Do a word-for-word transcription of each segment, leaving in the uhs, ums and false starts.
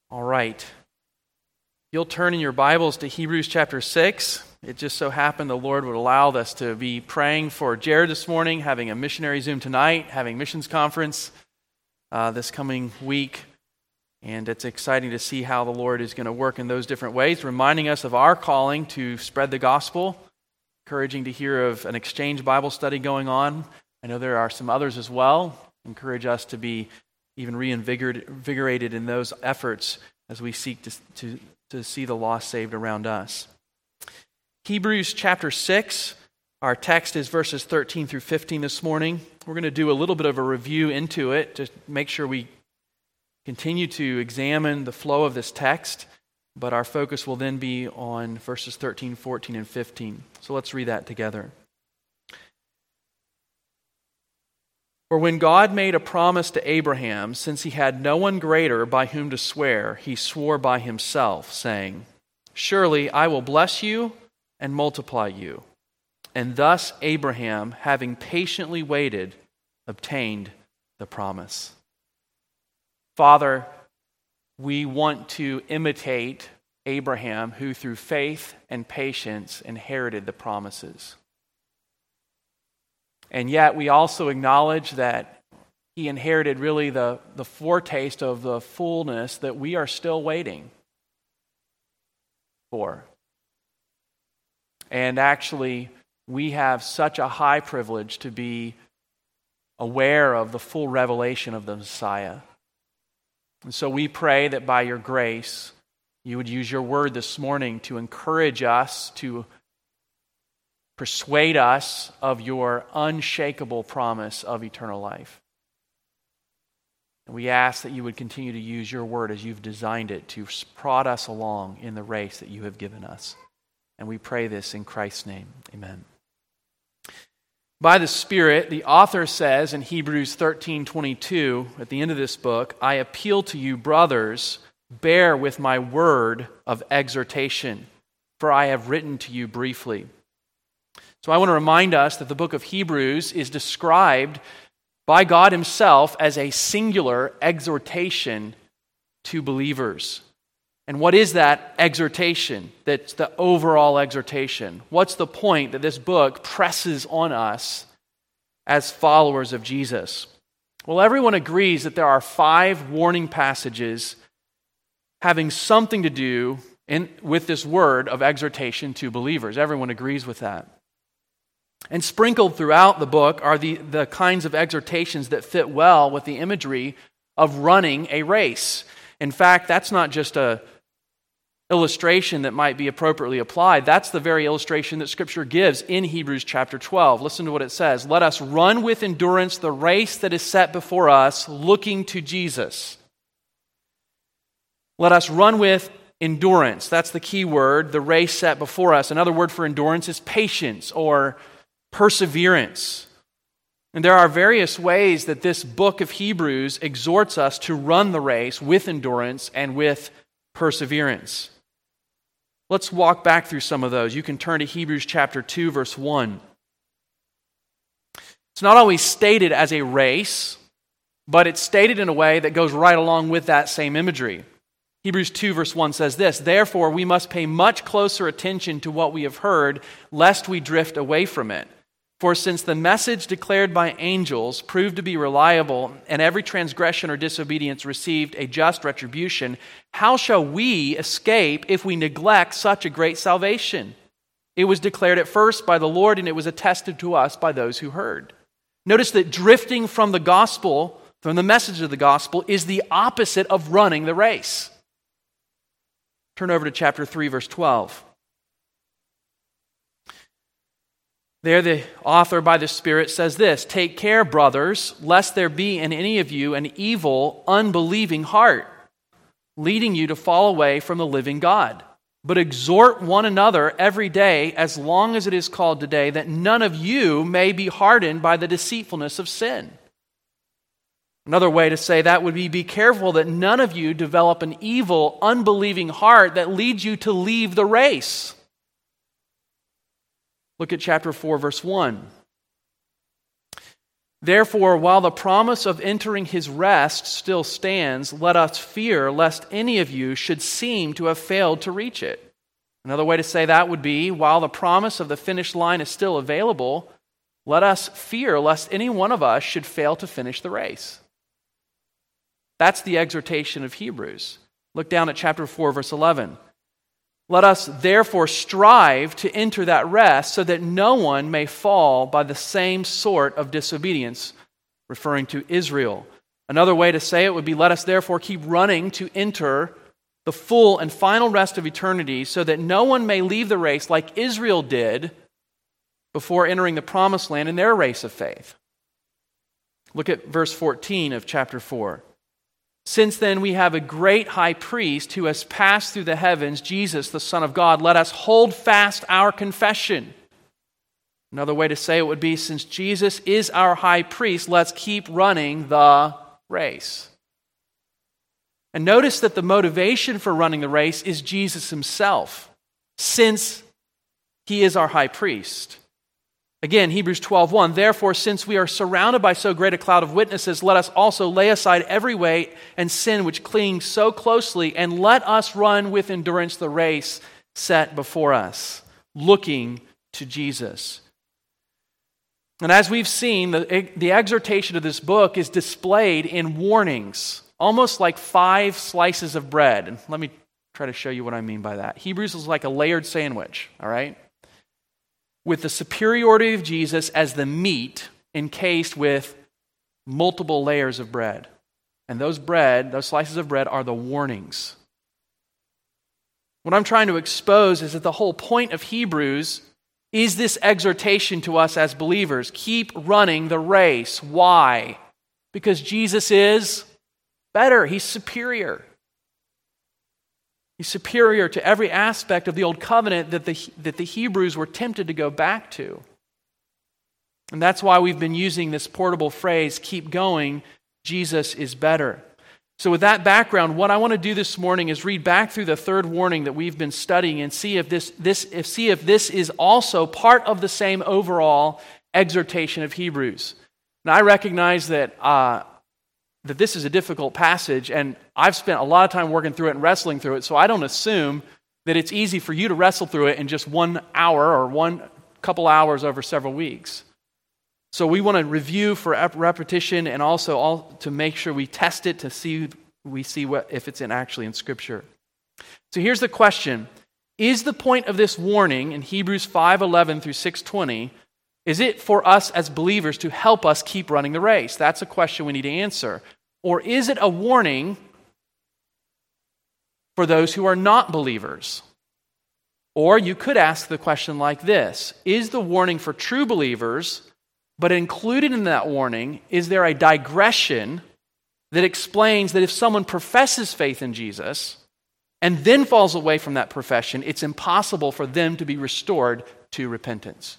All right. You'll turn in your Bibles to Hebrews chapter six. It just so happened the Lord would allow us to be praying for Jared this morning, having a missionary Zoom tonight, having missions conference uh, this coming week. And it's exciting to see how the Lord is going to work in those different ways, reminding us of our calling to spread the gospel, encouraging to hear of an exchange Bible study going on. I know there are some others as well. Encourage us to be even reinvigorated in those efforts as we seek to, to, to see the lost saved around us. Hebrews chapter six, our text is verses thirteen through fifteen this morning. We're going to do a little bit of a review into it to make sure we continue to examine the flow of this text, but our focus will then be on verses thirteen, fourteen, and fifteen. So let's read that together. For when God made a promise to Abraham, since he had no one greater by whom to swear, he swore by himself, saying, "Surely I will bless you and multiply you." And thus Abraham, having patiently waited, obtained the promise. Father, we want to imitate Abraham, who through faith and patience inherited the promises. And yet we also acknowledge that he inherited really the, the foretaste of the fullness that we are still waiting for. And actually, we have such a high privilege to be aware of the full revelation of the Messiah. And so we pray that by your grace, you would use your word this morning to encourage us, to persuade us of your unshakable promise of eternal life. And we ask that you would continue to use your word as you've designed it to prod us along in the race that you have given us. And we pray this in Christ's name. Amen. By the Spirit, the author says in Hebrews thirteen twenty-two, at the end of this book, "I appeal to you, brothers, bear with my word of exhortation, for I have written to you briefly." So I want to remind us that the book of Hebrews is described by God himself as a singular exhortation to believers. And what is that exhortation? That's the overall exhortation. What's the point that this book presses on us as followers of Jesus? Well, everyone agrees that there are five warning passages having something to do in, with this word of exhortation to believers. Everyone agrees with that. And sprinkled throughout the book are the, the kinds of exhortations that fit well with the imagery of running a race. In fact, that's not just a illustration that might be appropriately applied. That's the very illustration that Scripture gives in Hebrews chapter twelve. Listen to what it says. "Let us run with endurance the race that is set before us, looking to Jesus." Let us run with endurance. That's the key word, the race set before us. Another word for endurance is patience or perseverance. And there are various ways that this book of Hebrews exhorts us to run the race with endurance and with perseverance. Let's walk back through some of those. You can turn to Hebrews chapter two, verse one. It's not always stated as a race, but it's stated in a way that goes right along with that same imagery. Hebrews two, verse one says this, "Therefore we must pay much closer attention to what we have heard, lest we drift away from it. For since the message declared by angels proved to be reliable, and every transgression or disobedience received a just retribution, how shall we escape if we neglect such a great salvation? It was declared at first by the Lord, and it was attested to us by those who heard." Notice that drifting from the gospel, from the message of the gospel, is the opposite of running the race. Turn over to chapter three, verse twelve. There the author by the Spirit says this, "Take care, brothers, lest there be in any of you an evil, unbelieving heart, leading you to fall away from the living God. But exhort one another every day, as long as it is called today, that none of you may be hardened by the deceitfulness of sin." Another way to say that would be, be careful that none of you develop an evil, unbelieving heart that leads you to leave the race. Look at chapter four, verse one. Therefore, while the promise of entering his rest still stands, let us fear lest any of you should seem to have failed to reach it. Another way to say that would be, while the promise of the finish line is still available, let us fear lest any one of us should fail to finish the race. That's the exhortation of Hebrews. Look down at chapter four, verse eleven. Let us therefore strive to enter that rest so that no one may fall by the same sort of disobedience, referring to Israel. Another way to say it would be, let us therefore keep running to enter the full and final rest of eternity so that no one may leave the race like Israel did before entering the promised land in their race of faith. Look at verse fourteen of chapter four. Since then we have a great high priest who has passed through the heavens, Jesus, the Son of God, let us hold fast our confession. Another way to say it would be, since Jesus is our high priest, let's keep running the race. And notice that the motivation for running the race is Jesus himself, since he is our high priest. Again, Hebrews twelve one, therefore, since we are surrounded by so great a cloud of witnesses, let us also lay aside every weight and sin which clings so closely, and let us run with endurance the race set before us, looking to Jesus. And as we've seen, the, the exhortation of this book is displayed in warnings, almost like five slices of bread. And let me try to show you what I mean by that. Hebrews is like a layered sandwich, all right? With the superiority of Jesus as the meat encased with multiple layers of bread. And those bread, those slices of bread are the warnings. What I'm trying to expose is that the whole point of Hebrews is this exhortation to us as believers. Keep running the race. Why? Because Jesus is better. He's superior. He's superior to every aspect of the old covenant that the, that the Hebrews were tempted to go back to. And that's why we've been using this portable phrase, keep going, Jesus is better. So with that background, what I want to do this morning is read back through the third warning that we've been studying and see if this, this if, see if this is also part of the same overall exhortation of Hebrews. Now I recognize that uh, that this is a difficult passage, and I've spent a lot of time working through it and wrestling through it, so I don't assume that it's easy for you to wrestle through it in just one hour or one couple hours over several weeks. So we want to review for repetition and also all to make sure we test it to see we see what if it's in actually in Scripture. So here's the question. Is the point of this warning in Hebrews five eleven through six twenty, is it for us as believers to help us keep running the race? That's a question we need to answer. Or is it a warning for those who are not believers? Or you could ask the question like this. Is the warning for true believers, but included in that warning, is there a digression that explains that if someone professes faith in Jesus and then falls away from that profession, it's impossible for them to be restored to repentance?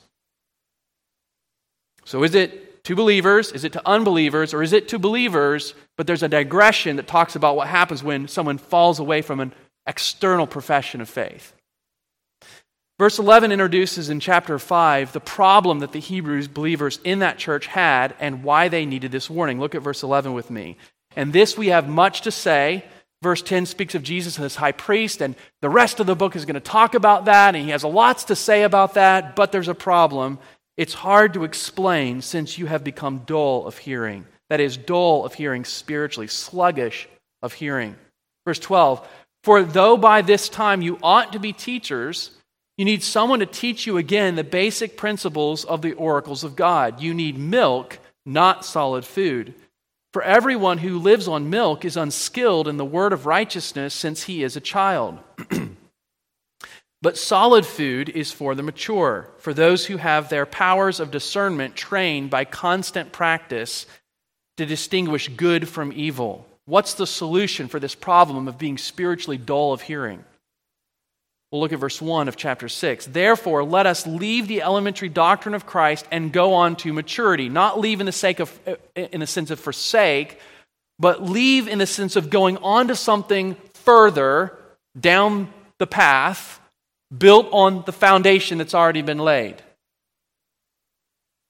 So is it to believers, is it to unbelievers, or is it to believers, but there's a digression that talks about what happens when someone falls away from an external profession of faith? Verse eleven introduces in chapter five the problem that the Hebrews believers in that church had and why they needed this warning. Look at verse eleven with me. And this we have much to say. Verse ten speaks of Jesus as high priest, and the rest of the book is going to talk about that, and he has lots to say about that, but there's a problem. It's hard to explain since you have become dull of hearing. That is, dull of hearing spiritually, sluggish of hearing. Verse twelve, for though by this time you ought to be teachers, you need someone to teach you again the basic principles of the oracles of God. You need milk, not solid food. For everyone who lives on milk is unskilled in the word of righteousness since he is a child. But solid food is for the mature, for those who have their powers of discernment trained by constant practice to distinguish good from evil. What's the solution for this problem of being spiritually dull of hearing? We'll look at verse one of chapter six. Therefore, let us leave the elementary doctrine of Christ and go on to maturity. Not leave in the sake of, in the sense of forsake, but leave in the sense of going on to something further down the path, built on the foundation that's already been laid.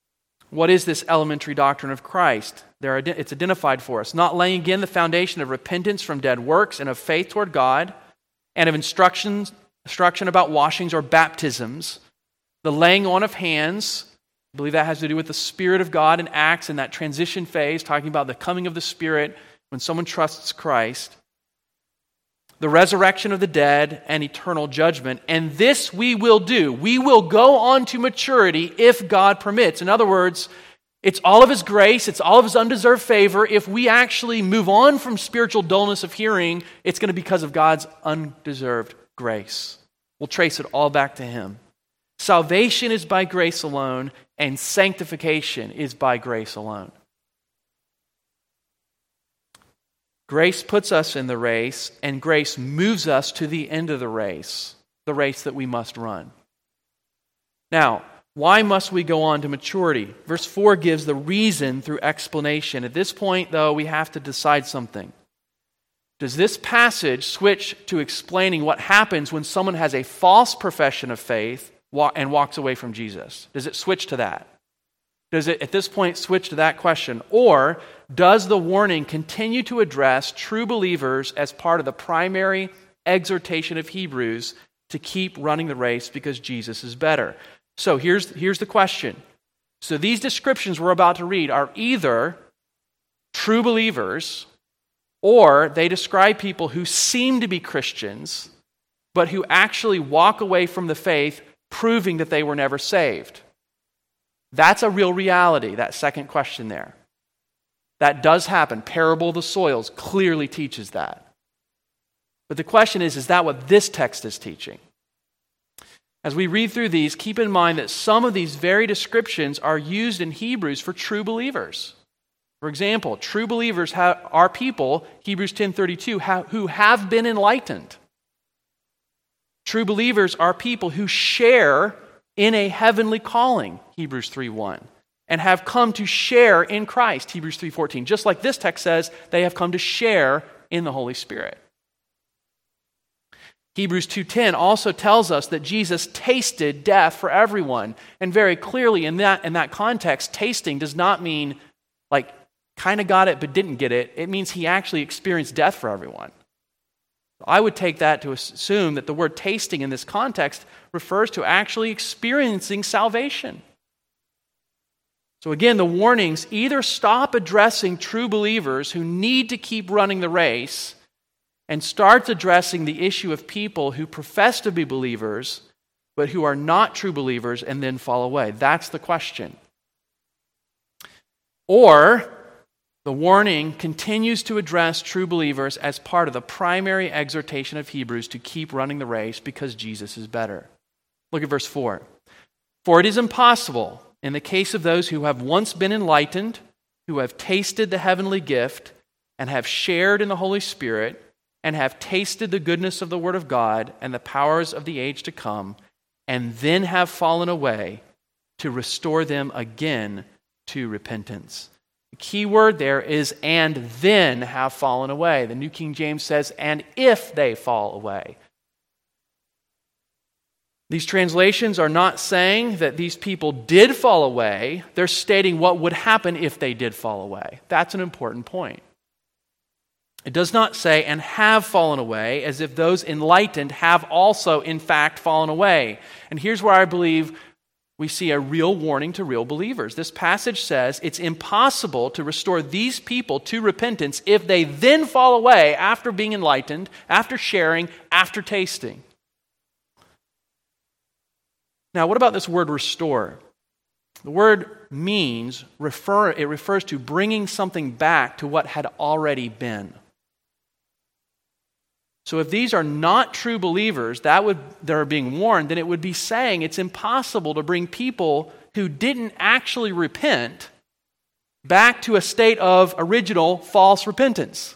What is this elementary doctrine of Christ? There, it's identified for us. Not laying again the foundation of repentance from dead works and of faith toward God, and of instructions, instruction about washings or baptisms, the laying on of hands. I believe that has to do with the Spirit of God in Acts in that transition phase, talking about the coming of the Spirit when someone trusts Christ. The resurrection of the dead and eternal judgment. And this we will do. We will go on to maturity if God permits. In other words, it's all of His grace, it's all of His undeserved favor. If we actually move on from spiritual dullness of hearing, it's going to be because of God's undeserved grace. We'll trace it all back to Him. Salvation is by grace alone, and sanctification is by grace alone. Grace puts us in the race, and grace moves us to the end of the race, the race that we must run. Now, why must we go on to maturity? Verse four gives the reason through explanation. At this point, though, we have to decide something. Does this passage switch to explaining what happens when someone has a false profession of faith and walks away from Jesus? Does it switch to that? Does it, at this point, switch to that question? Or does the warning continue to address true believers as part of the primary exhortation of Hebrews to keep running the race because Jesus is better? So here's, here's the question. So these descriptions we're about to read are either true believers, or they describe people who seem to be Christians, but who actually walk away from the faith, proving that they were never saved. That's a real reality, that second question there. That does happen. Parable of the soils clearly teaches that. But the question is, is that what this text is teaching? As we read through these, keep in mind that some of these very descriptions are used in Hebrews for true believers. For example, true believers are people, Hebrews ten thirty-two, who have been enlightened. True believers are people who share in a heavenly calling, Hebrews three one, and have come to share in Christ, Hebrews three fourteen. Just like this text says, they have come to share in the Holy Spirit. Hebrews two ten also tells us that Jesus tasted death for everyone. And very clearly in that, in that context, tasting does not mean like kind of got it but didn't get it. It means He actually experienced death for everyone. I would take that to assume that the word tasting in this context refers to actually experiencing salvation. So again, the warnings either stop addressing true believers who need to keep running the race and starts addressing the issue of people who profess to be believers but who are not true believers and then fall away. That's the question. Or the warning continues to address true believers as part of the primary exhortation of Hebrews to keep running the race because Jesus is better. Look at verse four. For it is impossible, in the case of those who have once been enlightened, who have tasted the heavenly gift, and have shared in the Holy Spirit, and have tasted the goodness of the Word of God and the powers of the age to come, and then have fallen away, to restore them again to repentance. The key word there is, and then have fallen away. The New King James says, and if they fall away. These translations are not saying that these people did fall away. They're stating what would happen if they did fall away. That's an important point. It does not say, and have fallen away, as if those enlightened have also, in fact, fallen away. And here's where I believe we see a real warning to real believers. This passage says it's impossible to restore these people to repentance if they then fall away after being enlightened, after sharing, after tasting. Now, what about this word restore? The word means, refer, it refers to bringing something back to what had already been. So if these are not true believers that would that are being warned, then it would be saying it's impossible to bring people who didn't actually repent back to a state of original false repentance.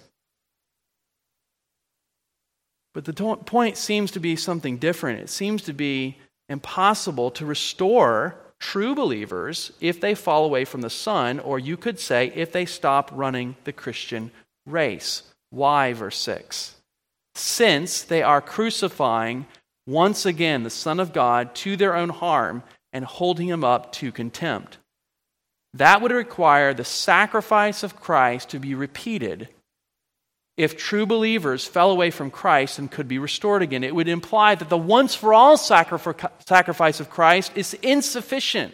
But the to- point seems to be something different. It seems to be impossible to restore true believers if they fall away from the Son, or you could say if they stop running the Christian race. Why, verse six? Since they are crucifying once again the Son of God to their own harm and holding Him up to contempt. that would require the sacrifice of Christ to be repeated if true believers fell away from Christ and could be restored again. It would imply that the once-for-all sacrifice of Christ is insufficient.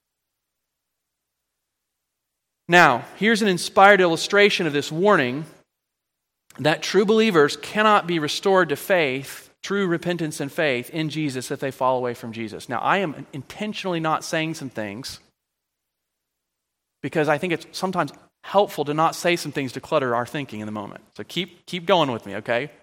Now, here's an inspired illustration of this warning that true believers cannot be restored to faith, true repentance and faith in Jesus if they fall away from Jesus. Now, I am intentionally not saying some things because I think it's sometimes helpful to not say some things to clutter our thinking in the moment. So keep keep going with me, okay?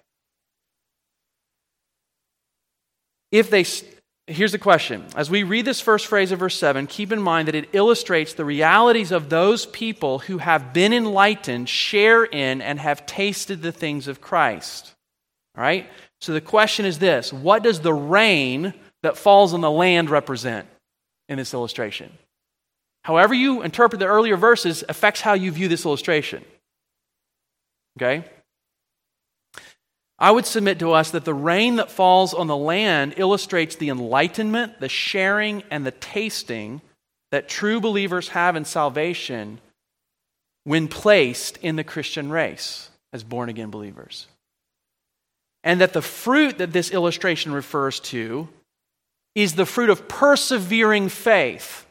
If they, here's the question. As we read this first phrase of verse seven, keep in mind that it illustrates the realities of those people who have been enlightened, share in, and have tasted the things of Christ. All right? So the question is this: what does the rain that falls on the land represent in this illustration? However you interpret the earlier verses affects how you view this illustration. Okay? I would submit to us that the rain that falls on the land illustrates the enlightenment, the sharing, and the tasting that true believers have in salvation when placed in the Christian race as born-again believers. And that the fruit that this illustration refers to is the fruit of persevering faith.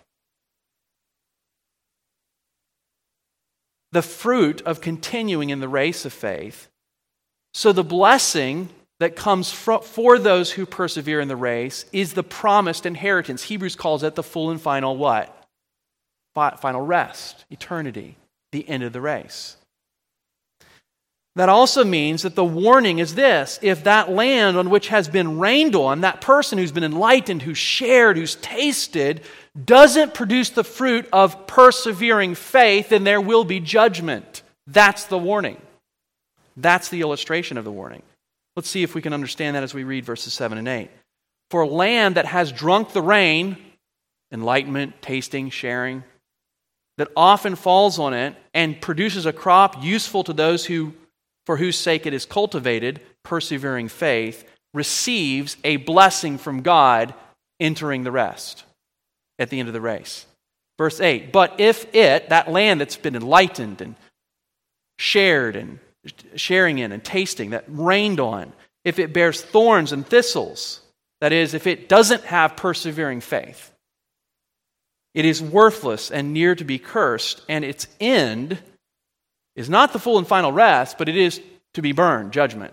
The fruit of continuing in the race of faith. So the blessing that comes for those who persevere in the race is the promised inheritance. Hebrews calls it the full and final what? Final rest, eternity, the end of the race. That also means that the warning is this: if that land on which has been rained on, that person who's been enlightened, who's shared, who's tasted, doesn't produce the fruit of persevering faith, then there will be judgment. That's the warning. That's the illustration of the warning. Let's see if we can understand that as we read verses seven and eight. For land that has drunk the rain, enlightenment, tasting, sharing, that often falls on it and produces a crop useful to those who, for whose sake it is cultivated, persevering faith, receives a blessing from God, entering the rest at the end of the race. Verse eight, but if it, that land that's been enlightened and shared and sharing in and tasting, that rained on, if it bears thorns and thistles, that is, if it doesn't have persevering faith, it is worthless and near to be cursed, and its end is not the full and final rest, but it is to be burned, judgment.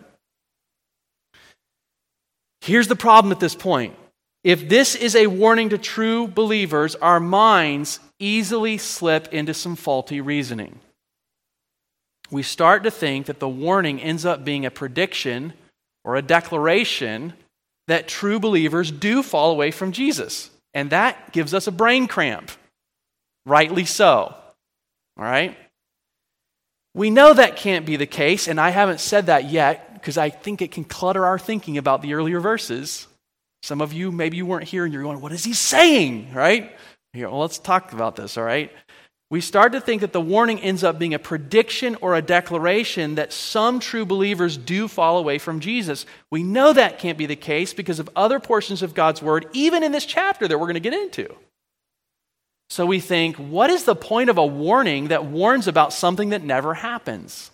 Here's the problem at this point. If this is a warning to true believers, our minds easily slip into some faulty reasoning. We start to think that the warning ends up being a prediction or a declaration that true believers do fall away from Jesus. And that gives us a brain cramp. Rightly so. All right? We know that can't be the case, and I haven't said that yet because I think it can clutter our thinking about the earlier verses. Some of you, maybe you weren't here and you're going, what is he saying? Right? Here, well, let's talk about this, all right? We start to think that the warning ends up being a prediction or a declaration that some true believers do fall away from Jesus. We know that can't be the case because of other portions of God's word, even in this chapter that we're going to get into. So we think, what is the point of a warning that warns about something that never happens?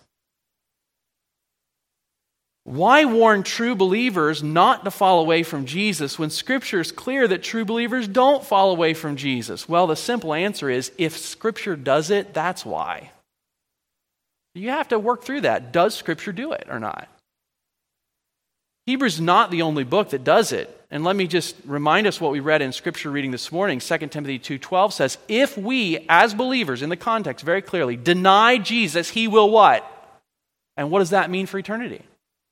Why warn true believers not to fall away from Jesus when Scripture is clear that true believers don't fall away from Jesus? Well, the simple answer is, if Scripture does it, that's why. You have to work through that. Does Scripture do it or not? Hebrews is not the only book that does it. And let me just remind us what we read in Scripture reading this morning. Second Timothy two twelve says, if we, as believers, in the context very clearly, deny Jesus, he will what? And what does that mean for eternity?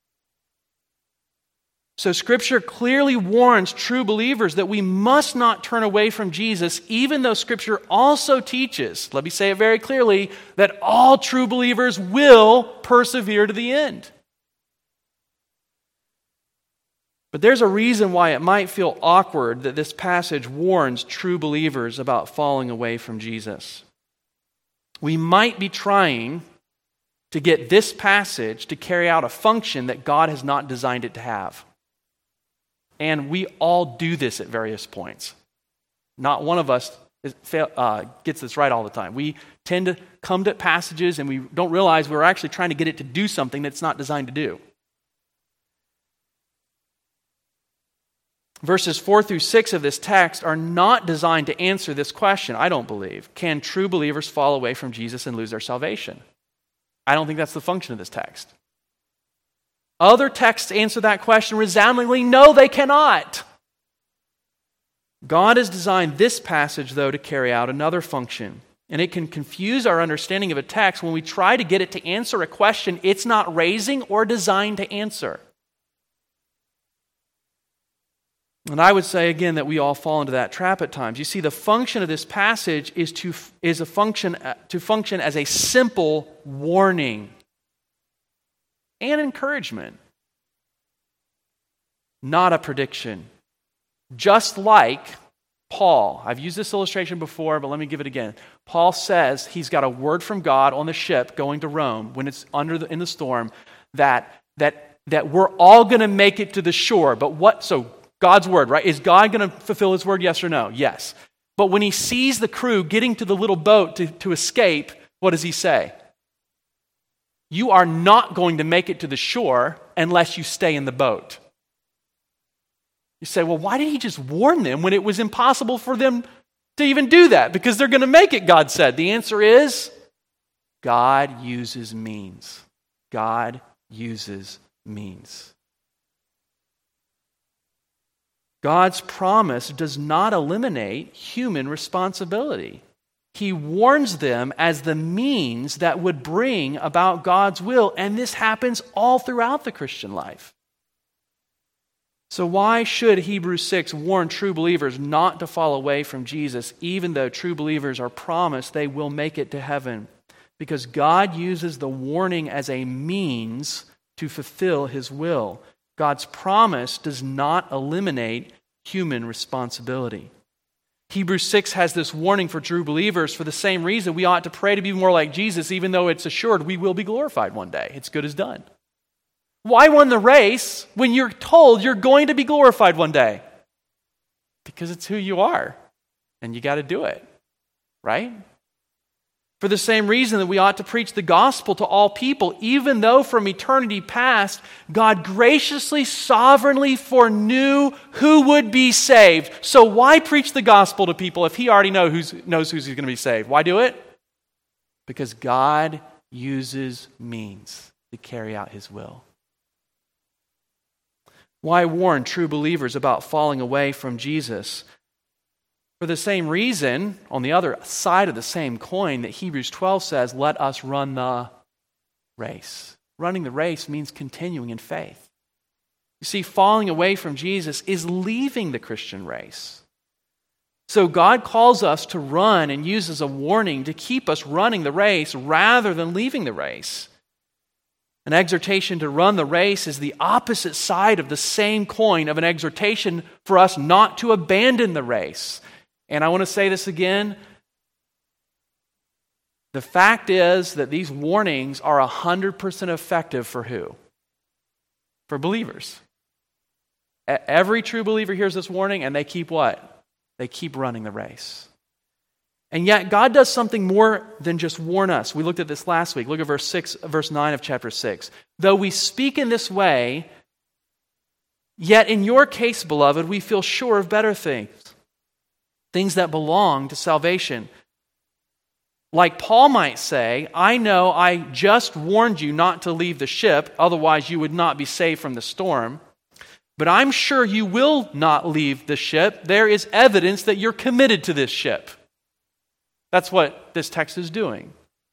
So Scripture clearly warns true believers that we must not turn away from Jesus, even though Scripture also teaches, let me say it very clearly, that all true believers will persevere to the end. But there's a reason why it might feel awkward that this passage warns true believers about falling away from Jesus. We might be trying to get this passage to carry out a function that God has not designed it to have. And we all do this at various points. Not one of us is, uh, gets this right all the time. We tend to come to passages and we don't realize we're actually trying to get it to do something that's not designed to do. Verses four through six of this text are not designed to answer this question, I don't believe. Can true believers fall away from Jesus and lose their salvation? I don't think that's the function of this text. Other texts answer that question resoundingly, no, they cannot. God has designed this passage, though, to carry out another function. And it can confuse our understanding of a text when we try to get it to answer a question it's not raising or designed to answer. And I would say again that we all fall into that trap at times. You see, the function of this passage is to is a function to function as a simple warning and encouragement, not a prediction. Just like Paul, I've used this illustration before, but let me give it again. Paul says he's got a word from God on the ship going to Rome when it's under the, in the storm that that that we're all going to make it to the shore. But what? So. God's word, right? Is God going to fulfill his word, yes or no? Yes. But when he sees the crew getting to the little boat to, to escape, what does he say? You are not going to make it to the shore unless you stay in the boat. You say, well, why did he just warn them when it was impossible for them to even do that? Because they're going to make it, God said. The answer is, God uses means. God uses means. God's promise does not eliminate human responsibility. He warns them as the means that would bring about God's will, and this happens all throughout the Christian life. So why should Hebrews six warn true believers not to fall away from Jesus, even though true believers are promised they will make it to heaven? Because God uses the warning as a means to fulfill his will. God's promise does not eliminate human responsibility. Hebrews six has this warning for true believers for the same reason we ought to pray to be more like Jesus, even though it's assured we will be glorified one day. It's good as done. Why run the race when you're told you're going to be glorified one day? Because it's who you are, and you got to do it, right? For the same reason that we ought to preach the gospel to all people, even though from eternity past, God graciously, sovereignly foreknew who would be saved. So why preach the gospel to people if he already know who's, knows who's going to be saved? Why do it? Because God uses means to carry out his will. Why warn true believers about falling away from Jesus? For the same reason, on the other side of the same coin, that Hebrews twelve says, let us run the race. Running the race means continuing in faith. You see, falling away from Jesus is leaving the Christian race. So God calls us to run and uses a warning to keep us running the race rather than leaving the race. An exhortation to run the race is the opposite side of the same coin of an exhortation for us not to abandon the race. And I want to say this again. The fact is that these warnings are one hundred percent effective for who? For believers. Every true believer hears this warning and they keep what? They keep running the race. And yet God does something more than just warn us. We looked at this last week. Look at verse six, verse nine of chapter six. Though we speak in this way, yet in your case, beloved, we feel sure of better things. Things that belong to salvation. Like Paul might say, I know I just warned you not to leave the ship, otherwise you would not be saved from the storm. But I'm sure you will not leave the ship. There is evidence that you're committed to this ship. That's what this text is doing.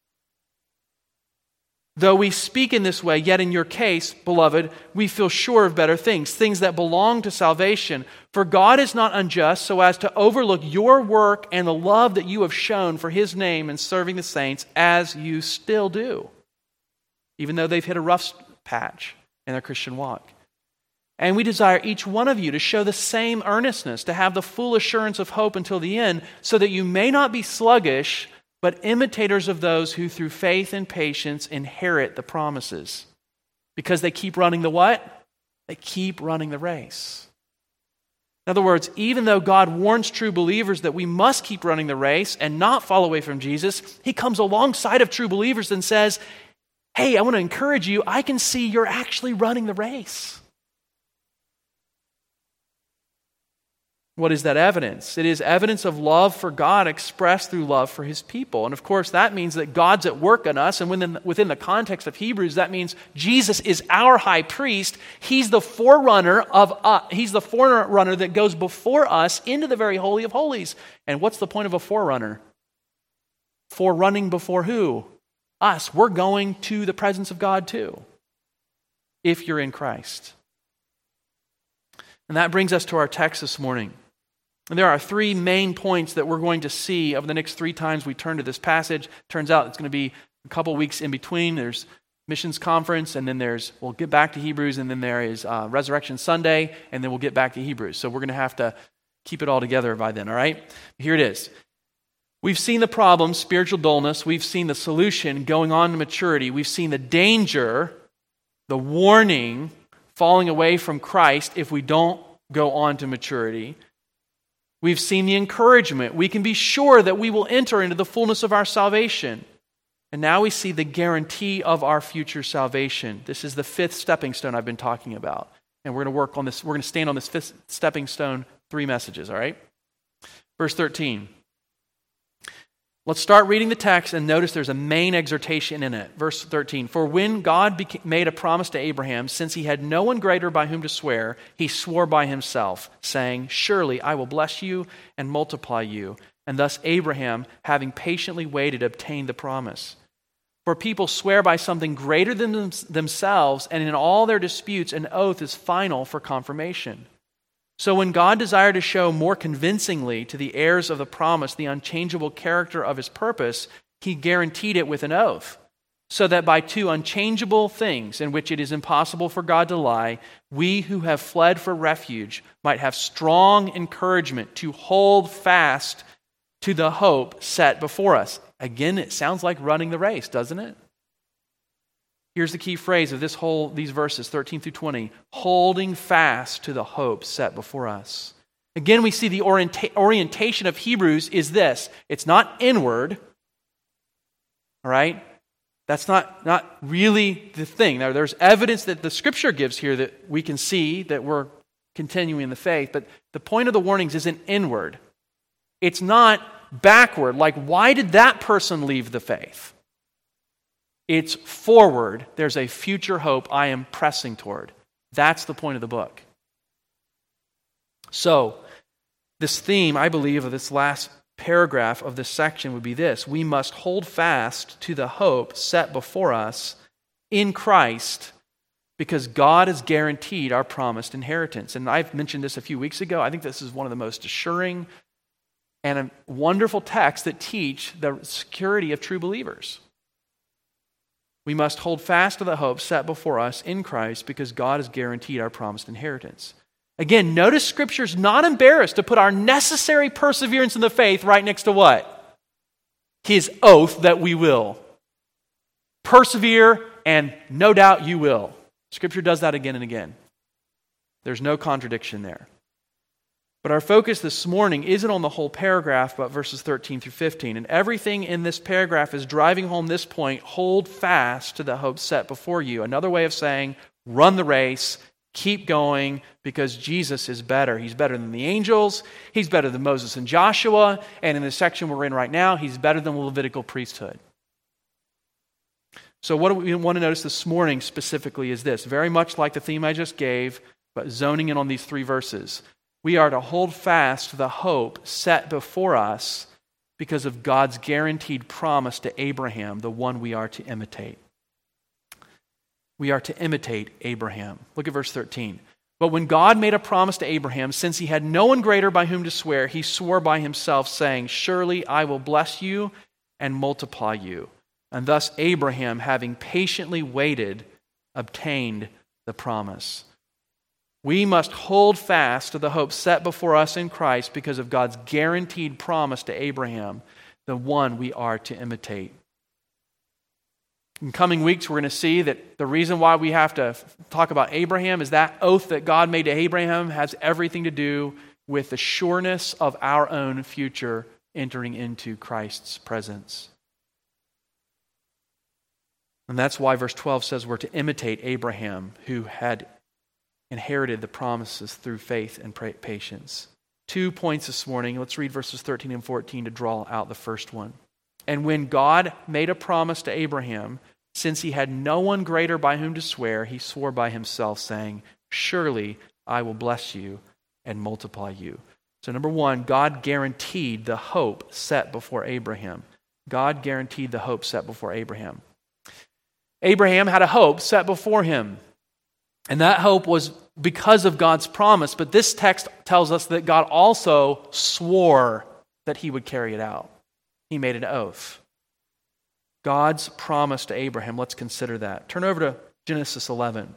Though we speak in this way, yet in your case, beloved, we feel sure of better things, things that belong to salvation. For God is not unjust so as to overlook your work and the love that you have shown for his name in serving the saints, as you still do, even though they've hit a rough patch in their Christian walk. And we desire each one of you to show the same earnestness, to have the full assurance of hope until the end, so that you may not be sluggish, but imitators of those who through faith and patience inherit the promises. Because they keep running the what? They keep running the race. In other words, even though God warns true believers that we must keep running the race and not fall away from Jesus, he comes alongside of true believers and says, hey, I want to encourage you. I can see you're actually running the race. What is that evidence? It is evidence of love for God expressed through love for his people. And of course, that means that God's at work in us. And within, within the context of Hebrews, that means Jesus is our high priest. He's the forerunner of us. He's the forerunner that goes before us into the very holy of holies. And what's the point of a forerunner? Forerunning before who? Us. We're going to the presence of God too, if you're in Christ. And that brings us to our text this morning. And there are three main points that we're going to see over the next three times we turn to this passage. Turns out it's going to be a couple weeks in between. There's missions conference, and then there's, we'll get back to Hebrews, and then there is uh, Resurrection Sunday, and then we'll get back to Hebrews. So we're going to have to keep it all together by then, all right? Here it is. We've seen the problem, spiritual dullness. We've seen the solution, going on to maturity. We've seen the danger, the warning, falling away from Christ if we don't go on to maturity. We've seen the encouragement. We can be sure that we will enter into the fullness of our salvation. And now we see the guarantee of our future salvation. This is the fifth stepping stone I've been talking about. And we're going to work on this. We're going to stand on this fifth stepping stone, three messages, all right? Verse thirteen. Let's start reading the text and notice there's a main exhortation in it. Verse thirteen, for when God beca- made a promise to Abraham, since he had no one greater by whom to swear, he swore by himself, saying, surely I will bless you and multiply you. And thus Abraham, having patiently waited, obtained the promise. For people swear by something greater than them- themselves, and in all their disputes an oath is final for confirmation. So when God desired to show more convincingly to the heirs of the promise the unchangeable character of his purpose, he guaranteed it with an oath, so that by two unchangeable things in which it is impossible for God to lie, we who have fled for refuge might have strong encouragement to hold fast to the hope set before us. Again, it sounds like running the race, doesn't it? Here's the key phrase of this whole these verses, thirteen through twenty, holding fast to the hope set before us. Again, we see the orienta- orientation of Hebrews is this. It's not inward, all right? That's not, not really the thing. Now, there's evidence that the Scripture gives here that we can see that we're continuing in the faith, but the point of the warnings isn't inward. It's not backward, like why did that person leave the faith? It's forward. There's a future hope I am pressing toward. That's the point of the book. So, this theme, I believe, of this last paragraph of this section would be this. We must hold fast to the hope set before us in Christ because God has guaranteed our promised inheritance. And I've mentioned this a few weeks ago. I think this is one of the most assuring and a wonderful texts that teach the security of true believers. We must hold fast to the hope set before us in Christ because God has guaranteed our promised inheritance. Again, notice Scripture's not embarrassed to put our necessary perseverance in the faith right next to what? His oath that we will. Persevere, and no doubt you will. Scripture does that again and again. There's no contradiction there. But our focus this morning isn't on the whole paragraph, but verses thirteen through fifteen. And everything in this paragraph is driving home this point, hold fast to the hope set before you. Another way of saying, run the race, keep going, because Jesus is better. He's better than the angels, he's better than Moses and Joshua, and in the section we're in right now, he's better than the Levitical priesthood. So what do we want to notice this morning specifically is this, very much like the theme I just gave, but zoning in on these three verses. We are to hold fast to the hope set before us because of God's guaranteed promise to Abraham, the one we are to imitate. We are to imitate Abraham. Look at verse thirteen. But when God made a promise to Abraham, since he had no one greater by whom to swear, he swore by himself, saying, surely I will bless you and multiply you. And thus Abraham, having patiently waited, obtained the promise. We must hold fast to the hope set before us in Christ because of God's guaranteed promise to Abraham, the one we are to imitate. In coming weeks, we're going to see that the reason why we have to talk about Abraham is that oath that God made to Abraham has everything to do with the sureness of our own future entering into Christ's presence. And that's why verse twelve says we're to imitate Abraham, who had inherited the promises through faith and patience. Two points this morning. Let's read verses thirteen and fourteen to draw out the first one. And when God made a promise to Abraham, since he had no one greater by whom to swear, he swore by himself, saying, surely I will bless you and multiply you. So number one, God guaranteed the hope set before Abraham. God guaranteed the hope set before Abraham. Abraham had a hope set before him. And that hope was because of God's promise. But this text tells us that God also swore that he would carry it out. He made an oath. God's promise to Abraham, let's consider that. Turn over to Genesis eleven.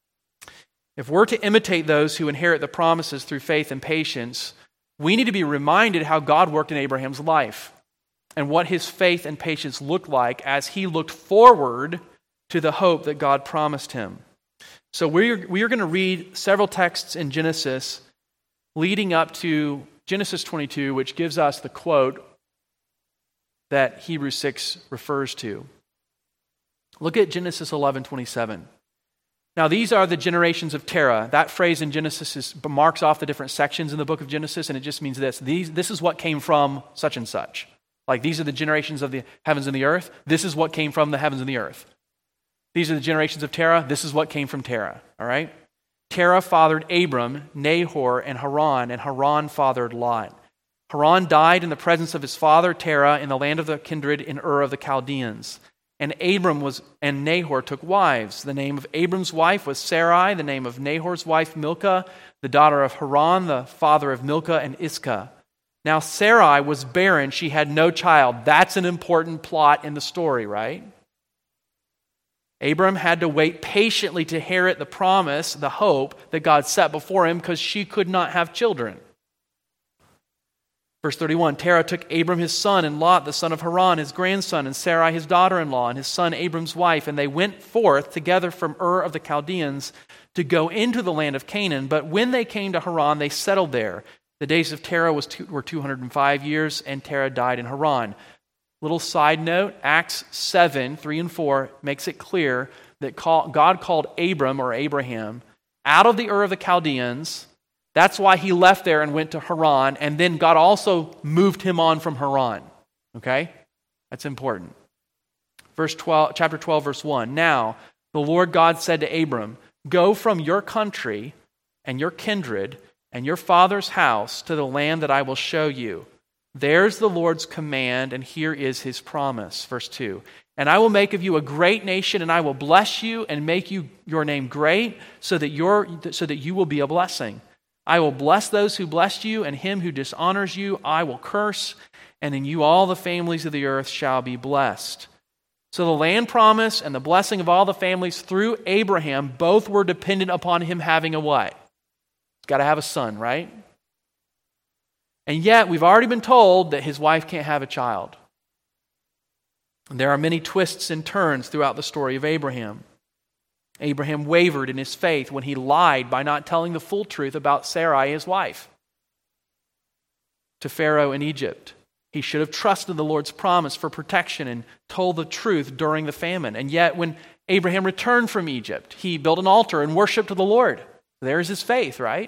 If we're to imitate those who inherit the promises through faith and patience, we need to be reminded how God worked in Abraham's life and what his faith and patience looked like as he looked forward to the hope that God promised him. So we're, we are going to read several texts in Genesis leading up to Genesis twenty-two, which gives us the quote that Hebrews six refers to. Look at Genesis eleven twenty-seven. Now these are the generations of Terah. That phrase in Genesis is, marks off the different sections in the book of Genesis, and it just means this. These, this is what came from such and such. Like these are the generations of the heavens and the earth. This is what came from the heavens and the earth. These are the generations of Terah. This is what came from Terah. All right? Terah fathered Abram, Nahor, and Haran, and Haran fathered Lot. Haran died in the presence of his father Terah in the land of the kindred in Ur of the Chaldeans. And Abram was and Nahor took wives. The name of Abram's wife was Sarai, the name of Nahor's wife Milcah, the daughter of Haran, the father of Milcah and Iscah. Now Sarai was barren, she had no child. That's an important plot in the story, right? Abram had to wait patiently to inherit the promise, the hope that God set before him because she could not have children. Verse thirty-one, Terah took Abram his son and Lot, the son of Haran, his grandson, and Sarai his daughter-in-law, and his son Abram's wife, and they went forth together from Ur of the Chaldeans to go into the land of Canaan. But when they came to Haran, they settled there. The days of Terah was two, were two hundred five years, and Terah died in Haran. Little side note, Acts seven, three and four makes it clear that call, God called Abram, or Abraham, out of the Ur of the Chaldeans. That's why he left there and went to Haran, and then God also moved him on from Haran. Okay? That's important. Verse twelve, chapter twelve, verse one. Now, the Lord God said to Abram, go from your country and your kindred and your father's house to the land that I will show you. There's the Lord's command, and here is his promise. Verse two. And I will make of you a great nation, and I will bless you and make you your name great, so that your so that you will be a blessing. I will bless those who bless you, and him who dishonors you I will curse, and in you all the families of the earth shall be blessed. So the land promise and the blessing of all the families through Abraham both were dependent upon him having a what? He's got to have a son, right? And yet we've already been told that his wife can't have a child. And there are many twists and turns throughout the story of Abraham. Abraham wavered in his faith when he lied by not telling the full truth about Sarai, his wife, to Pharaoh in Egypt. He should have trusted the Lord's promise for protection and told the truth during the famine. And yet when Abraham returned from Egypt, he built an altar and worshiped the Lord. There's his faith, right?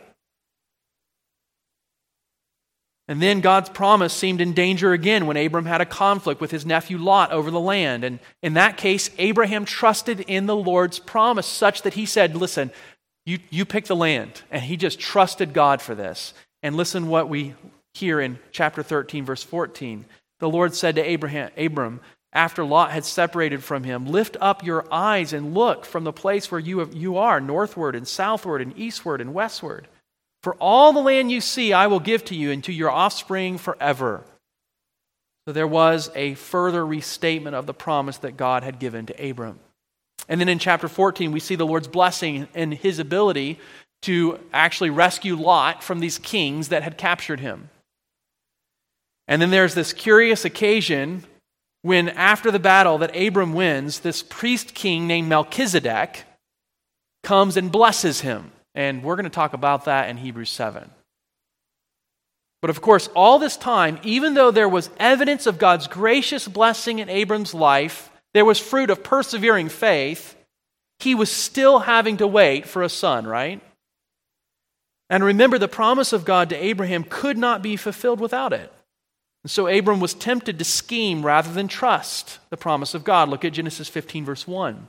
And then God's promise seemed in danger again when Abram had a conflict with his nephew Lot over the land. And in that case, Abraham trusted in the Lord's promise such that he said, listen, you, you pick the land. And he just trusted God for this. And listen what we hear in chapter thirteen, verse fourteen. The Lord said to Abraham, Abram, after Lot had separated from him, lift up your eyes and look from the place where you, have, you are, northward and southward and eastward and westward. For all the land you see, I will give to you and to your offspring forever. So there was a further restatement of the promise that God had given to Abram. And then in chapter fourteen, we see the Lord's blessing and his ability to actually rescue Lot from these kings that had captured him. And then there's this curious occasion when after the battle that Abram wins, this priest king named Melchizedek comes and blesses him. And we're going to talk about that in Hebrews seven. But of course, all this time, even though there was evidence of God's gracious blessing in Abram's life, there was fruit of persevering faith, he was still having to wait for a son, right? And remember, the promise of God to Abraham could not be fulfilled without it. And so Abram was tempted to scheme rather than trust the promise of God. Look at Genesis fifteen, verse one.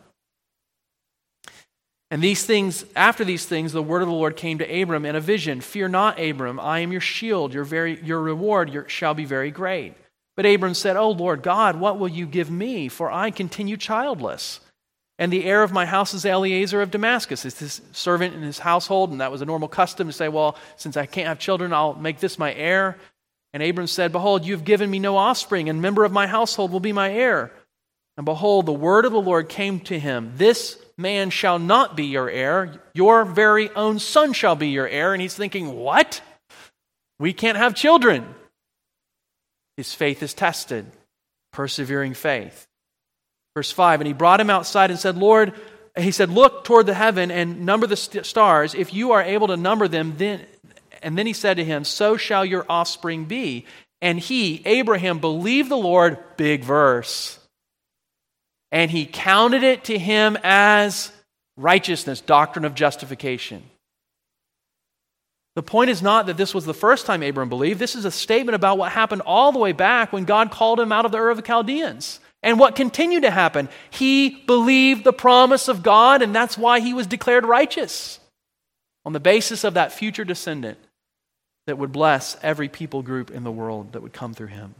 And these things, after these things, the word of the Lord came to Abram in a vision. Fear not, Abram, I am your shield. Your very your reward your, shall be very great. But Abram said, O Lord God, what will you give me? For I continue childless. And the heir of my house is Eliezer of Damascus. It's his servant in his household, and that was a normal custom to say, well, since I can't have children, I'll make this my heir. And Abram said, behold, you have given me no offspring, and member of my household will be my heir. And behold, the word of the Lord came to him, this man shall not be your heir, your very own son shall be your heir. And he's thinking, what? We can't have children. His faith is tested, persevering faith. Verse five, and he brought him outside and said, Lord, he said, look toward the heaven and number the st- stars. If you are able to number them, then, and then he said to him, so shall your offspring be. And he, Abraham, believed the Lord, big verse. And he counted it to him as righteousness, doctrine of justification. The point is not that this was the first time Abraham believed. This is a statement about what happened all the way back when God called him out of the Ur of the Chaldeans. And what continued to happen. He believed the promise of God, and that's why he was declared righteous. On the basis of that future descendant that would bless every people group in the world that would come through him.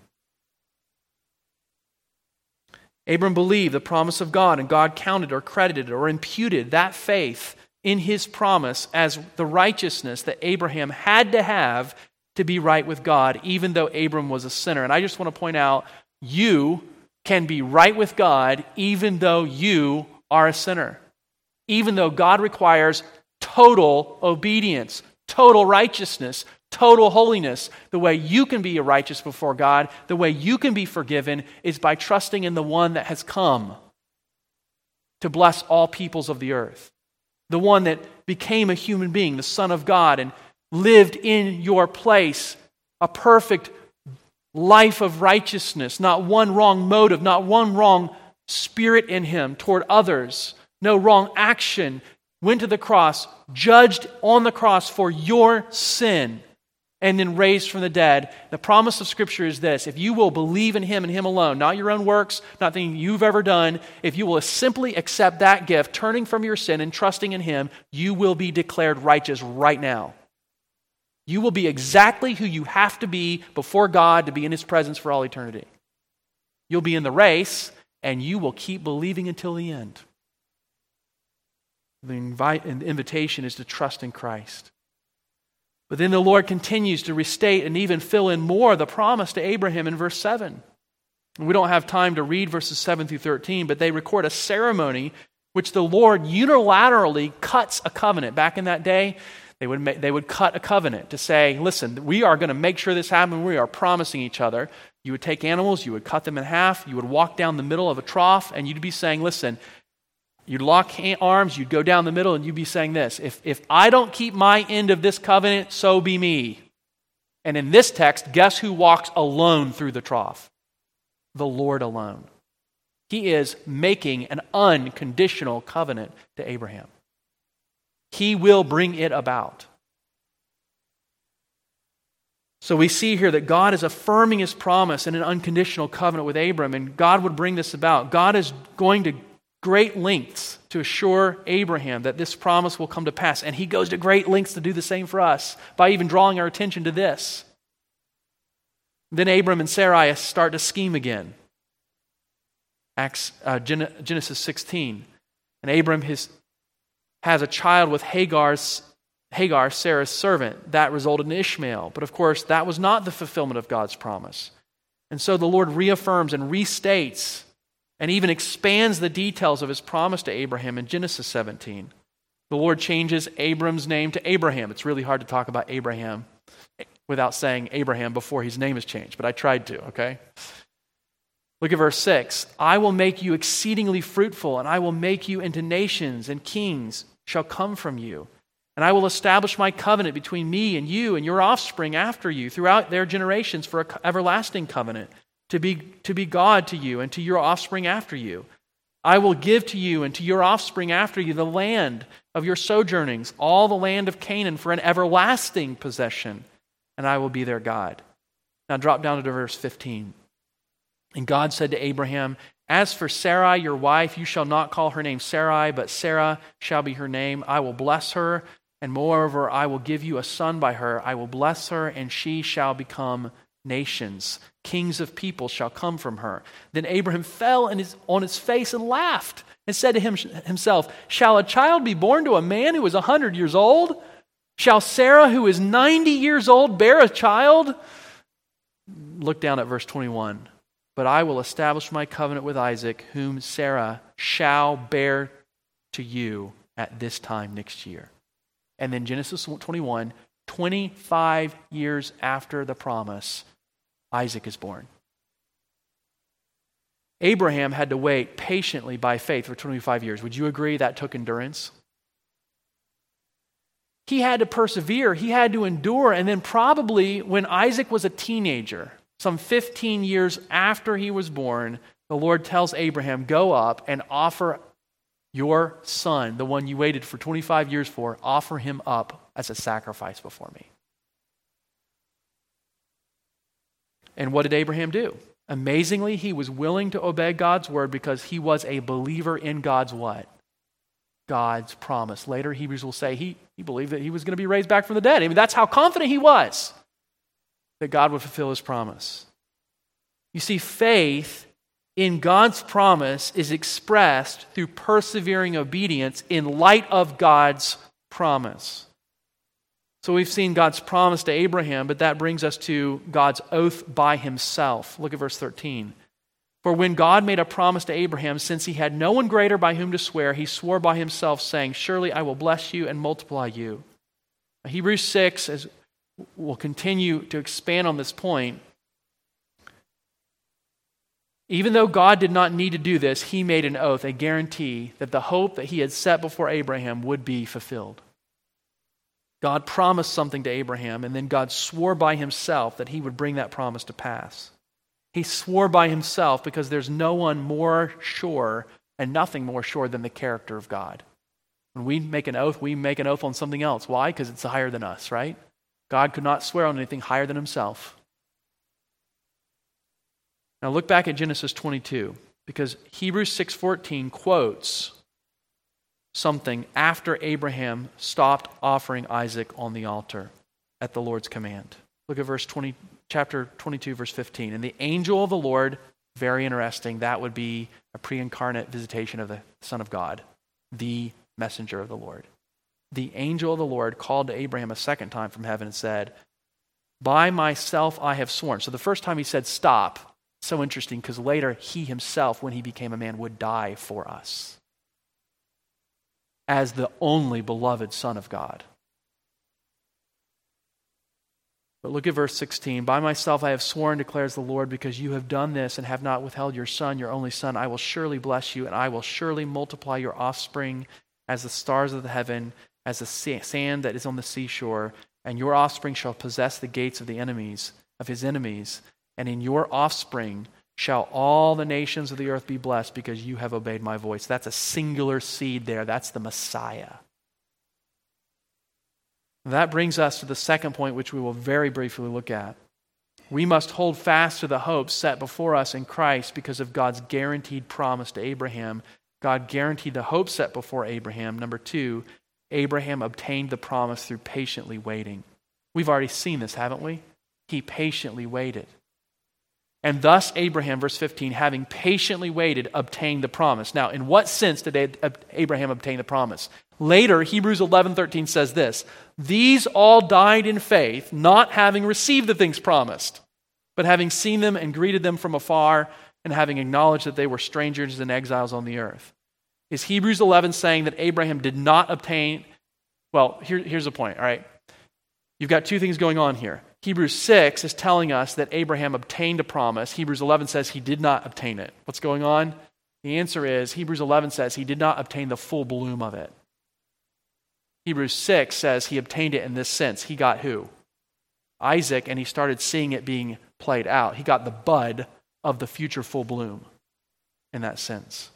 Abram believed the promise of God, and God counted or credited or imputed that faith in his promise as the righteousness that Abraham had to have to be right with God, even though Abram was a sinner. And I just want to point out, you can be right with God even though you are a sinner. Even though God requires total obedience, total righteousness, total holiness. The way you can be righteous before God, the way you can be forgiven is by trusting in the one that has come to bless all peoples of the earth. The one that became a human being, the Son of God, and lived in your place, a perfect life of righteousness, not one wrong motive, not one wrong spirit in him toward others, no wrong action, went to the cross, judged on the cross for your sin, and then raised from the dead. The promise of Scripture is this: if you will believe in him and him alone, not your own works, not anything you've ever done, if you will simply accept that gift, turning from your sin and trusting in him, you will be declared righteous right now. You will be exactly who you have to be before God to be in his presence for all eternity. You'll be in the race, and you will keep believing until the end. The invite, the invitation is to trust in Christ. But then the Lord continues to restate and even fill in more the promise to Abraham in verse seven. We don't have time to read verses seven through thirteen, but they record a ceremony which the Lord unilaterally cuts a covenant. Back in that day, They would, make, they would cut a covenant to say, listen, we are going to make sure this happens. We are promising each other. You would take animals, you would cut them in half, you would walk down the middle of a trough, and you'd be saying, listen, you'd lock arms, you'd go down the middle, and you'd be saying this: if, if I don't keep my end of this covenant, so be me. And in this text, guess who walks alone through the trough? The Lord alone. He is making an unconditional covenant to Abraham. He will bring it about. So we see here that God is affirming his promise in an unconditional covenant with Abram, and God would bring this about. God is going to great lengths to assure Abraham that this promise will come to pass, and he goes to great lengths to do the same for us by even drawing our attention to this. Then Abram and Sarai start to scheme again. Acts, uh, Genesis sixteen. And Abram his has a child with Hagar's, Hagar, Sarah's servant. That resulted in Ishmael. But of course, that was not the fulfillment of God's promise. And so the Lord reaffirms and restates and even expands the details of his promise to Abraham in Genesis seventeen. The Lord changes Abram's name to Abraham. It's really hard to talk about Abraham without saying Abraham before his name is changed, but I tried to, okay? Look at verse six. I will make you exceedingly fruitful, and I will make you into nations, and kings shall come from you. And I will establish my covenant between me and you and your offspring after you throughout their generations for an everlasting covenant, to be, to be God to you and to your offspring after you. I will give to you and to your offspring after you the land of your sojournings, all the land of Canaan for an everlasting possession, and I will be their God. Now drop down to verse fifteen. And God said to Abraham, as for Sarai, your wife, you shall not call her name Sarai, but Sarah shall be her name. I will bless her, and moreover, I will give you a son by her. I will bless her, and she shall become nations. Kings of people shall come from her. Then Abraham fell in his, on his face and laughed, and said to him, himself, shall a child be born to a man who is a hundred years old? Shall Sarah, who is ninety years old, bear a child? Look down at verse twenty-one. But I will establish my covenant with Isaac, whom Sarah shall bear to you at this time next year. And then Genesis twenty-one, twenty-five years after the promise, Isaac is born. Abraham had to wait patiently by faith for twenty-five years. Would you agree that took endurance? He had to persevere. He had to endure. And then probably when Isaac was a teenager, some fifteen years after he was born, the Lord tells Abraham, go up and offer your son, the one you waited for twenty-five years for, offer him up as a sacrifice before me. And what did Abraham do? Amazingly, he was willing to obey God's word because he was a believer in God's what? God's promise. Later, Hebrews will say he, he believed that he was going to be raised back from the dead. I mean, that's how confident he was that God would fulfill his promise. You see, faith in God's promise is expressed through persevering obedience in light of God's promise. So we've seen God's promise to Abraham, but that brings us to God's oath by himself. Look at verse thirteen. For when God made a promise to Abraham, since he had no one greater by whom to swear, he swore by himself, saying, surely I will bless you and multiply you. Now, Hebrews six, as we'll continue to expand on this point, even though God did not need to do this, he made an oath, a guarantee that the hope that he had set before Abraham would be fulfilled. God promised something to Abraham, and then God swore by himself that he would bring that promise to pass. He swore by himself because there's no one more sure and nothing more sure than the character of God. When we make an oath, we make an oath on something else. Why? Because it's higher than us, right? God could not swear on anything higher than himself. Now look back at Genesis twenty-two, because Hebrews six fourteen quotes something after Abraham stopped offering Isaac on the altar at the Lord's command. Look at verse twenty, chapter twenty-two, verse fifteen. And the angel of the Lord, very interesting, that would be a pre-incarnate visitation of the Son of God, the messenger of the Lord. The angel of the Lord called to Abraham a second time from heaven and said, by myself I have sworn. So the first time he said stop. So interesting, because later he himself, when he became a man, would die for us as the only beloved Son of God. But look at verse sixteen. By myself I have sworn, declares the Lord, because you have done this and have not withheld your son, your only son. I will surely bless you, and I will surely multiply your offspring as the stars of the heaven, as the sand that is on the seashore. And your offspring shall possess the gates of the enemies, of his enemies. And in your offspring shall all the nations of the earth be blessed, because you have obeyed my voice. That's a singular seed there. That's the Messiah. That brings us to the second point, which we will very briefly look at. We must hold fast to the hope set before us in Christ because of God's guaranteed promise to Abraham. God guaranteed the hope set before Abraham. Number two, Abraham obtained the promise through patiently waiting. We've already seen this, haven't we? He patiently waited. And thus Abraham, verse fifteen, having patiently waited, obtained the promise. Now, in what sense did Abraham obtain the promise? Later, Hebrews eleven thirteen says this, these all died in faith, not having received the things promised, but having seen them and greeted them from afar, and having acknowledged that they were strangers and exiles on the earth. Is Hebrews eleven saying that Abraham did not obtain? Well, here, here's the point, all right? You've got two things going on here. Hebrews six is telling us that Abraham obtained a promise. Hebrews eleven says he did not obtain it. What's going on? The answer is Hebrews eleven says he did not obtain the full bloom of it. Hebrews six says he obtained it in this sense. He got who? Isaac, and he started seeing it being played out. He got the bud of the future full bloom in that sense.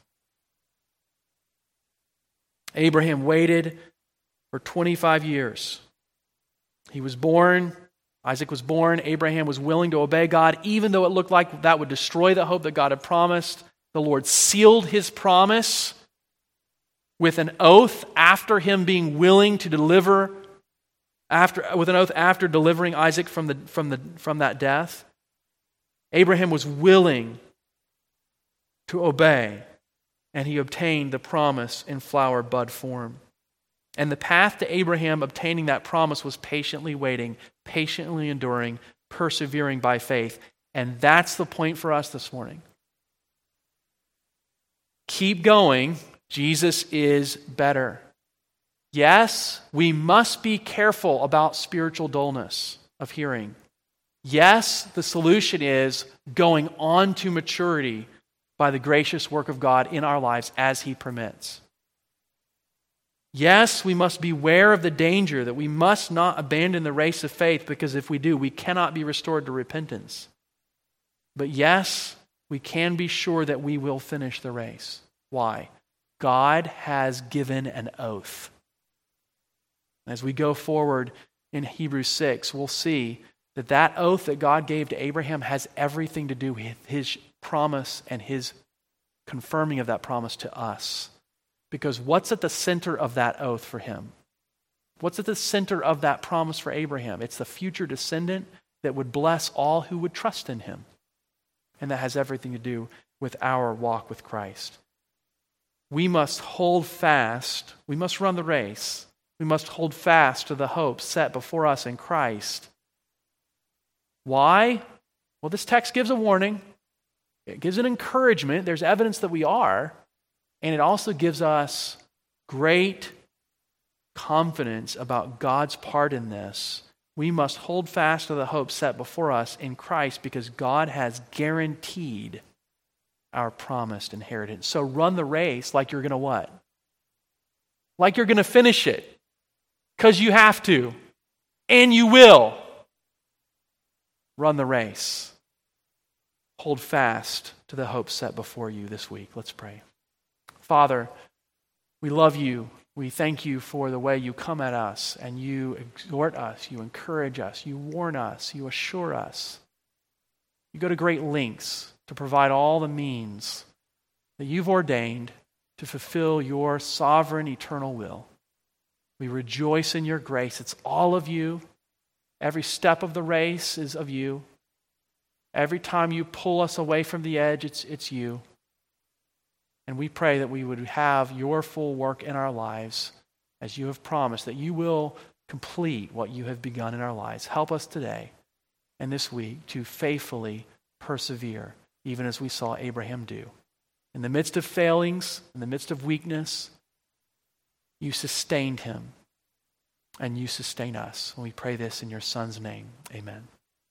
Abraham waited for twenty-five years. He was born, Isaac was born, Abraham was willing to obey God, even though it looked like that would destroy the hope that God had promised. The Lord sealed his promise with an oath after him being willing to deliver, after with an oath after delivering Isaac from the from the from that death. Abraham was willing to obey, and he obtained the promise in flower bud form. And the path to Abraham obtaining that promise was patiently waiting, patiently enduring, persevering by faith. And that's the point for us this morning. Keep going. Jesus is better. Yes, we must be careful about spiritual dullness of hearing. Yes, the solution is going on to maturity by the gracious work of God in our lives as He permits. Yes, we must beware of the danger that we must not abandon the race of faith, because if we do, we cannot be restored to repentance. But yes, we can be sure that we will finish the race. Why? God has given an oath. As we go forward in Hebrews six, we'll see that that oath that God gave to Abraham has everything to do with His promise and His confirming of that promise to us. Because what's at the center of that oath for him? What's at the center of that promise for Abraham? It's the future descendant that would bless all who would trust in him. And that has everything to do with our walk with Christ. We must hold fast. We must run the race. We must hold fast to the hope set before us in Christ. Why? Well, this text gives a warning. It gives an encouragement. There's evidence that we are. And it also gives us great confidence about God's part in this. We must hold fast to the hope set before us in Christ because God has guaranteed our promised inheritance. So run the race like you're going to what? Like you're going to finish it. Because you have to. And you will. Run the race. Hold fast to the hope set before you this week. Let's pray. Father, we love you. We thank you for the way you come at us and you exhort us, you encourage us, you warn us, you assure us. You go to great lengths to provide all the means that you've ordained to fulfill your sovereign eternal will. We rejoice in your grace. It's all of you. Every step of the race is of you. Every time you pull us away from the edge, it's, it's you. And we pray that we would have your full work in our lives as you have promised, that you will complete what you have begun in our lives. Help us today and this week to faithfully persevere, even as we saw Abraham do. In the midst of failings, in the midst of weakness, you sustained him and you sustain us. And we pray this in your Son's name. Amen.